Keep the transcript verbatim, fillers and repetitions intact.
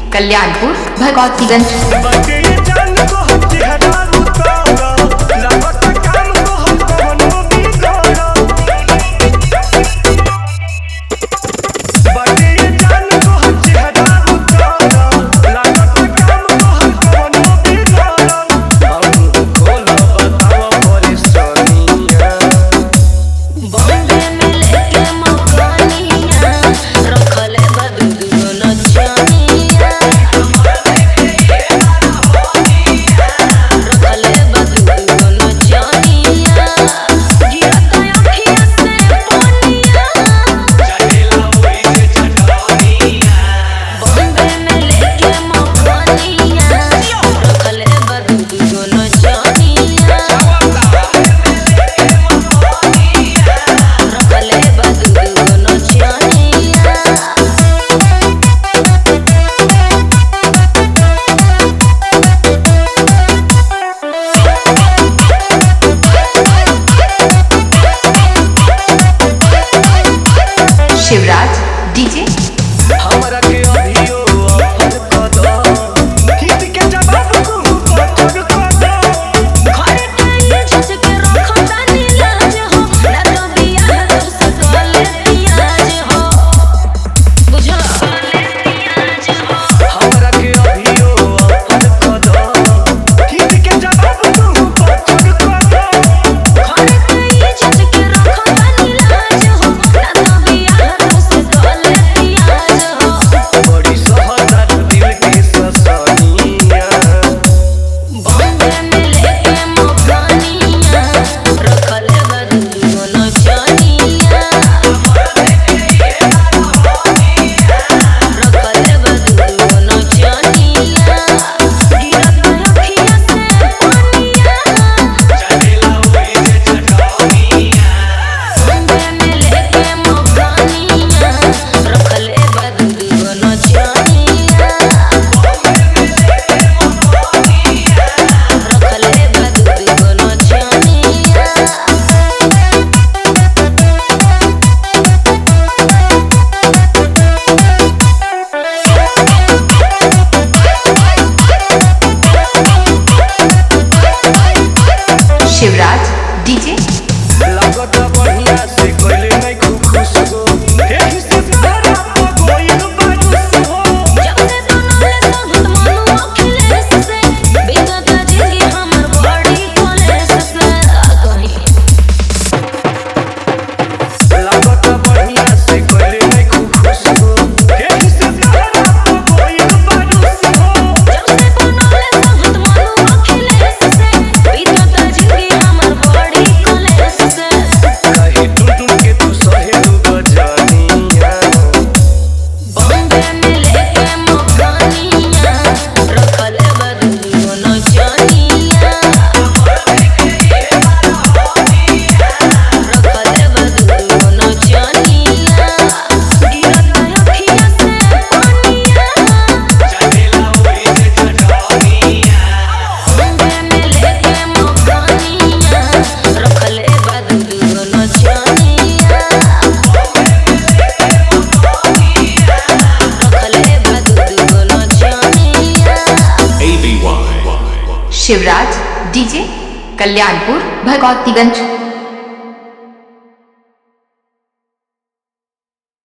Kalyanpur Bhagwatiganj. Shivraj DJ हमरा के अभियो ऑफर क दो गीत के जवाब को पचक क दो घरे के जस के रखम तानी लाज हो ना तो बियाह तोर से कले पियाज हो बुझल पियाज हो हमरा के अभियो ऑफर क दो गीत के जवाब को पचक क दो घरे के जस के रखम तानी लाज हो ना तो बियाह तोर से कले पियाज हो बड़ी सहदार दिल की ससनिया बॉम्बे में लेके मकानिया रखल बदू नचनिया रखल बदू नचनिया गिरत अखिया से पानिया चलेला ओई जे चटनिया बॉम्बे में लेके मकानिया रखल बदू नचनिया शिवराज डीजे लागत बढ़िया से कोइले नहीं खूब खुश हो एही से तारा कोइल बाजुस हो जब से बनले संत मनु अखिलेश से बीतत जिंदगी हमर बड़ी कॉलेज से कहीं लागत बढ़िया से कोइले नहीं खूब खुश हो एही से तारा कोइल बाजुस हो जब से बनले संत मनु अखिलेश से बीतत जिंदगी हमर बड़ी कॉलेज से कहीं टूट के तू सहे दू बजानिया बॉम्बे में लेके मकानिया रखल बदू नचनिया रखल बदू नचनिया गिरत अखिया से पानिया चलेला ओई जे चटनिया बॉम्बे में लेके मकानिया रखल बदू नचनिया रखल बदू नचनिया। शिवराज डीजे कल्याणपुर भगवतीगंज।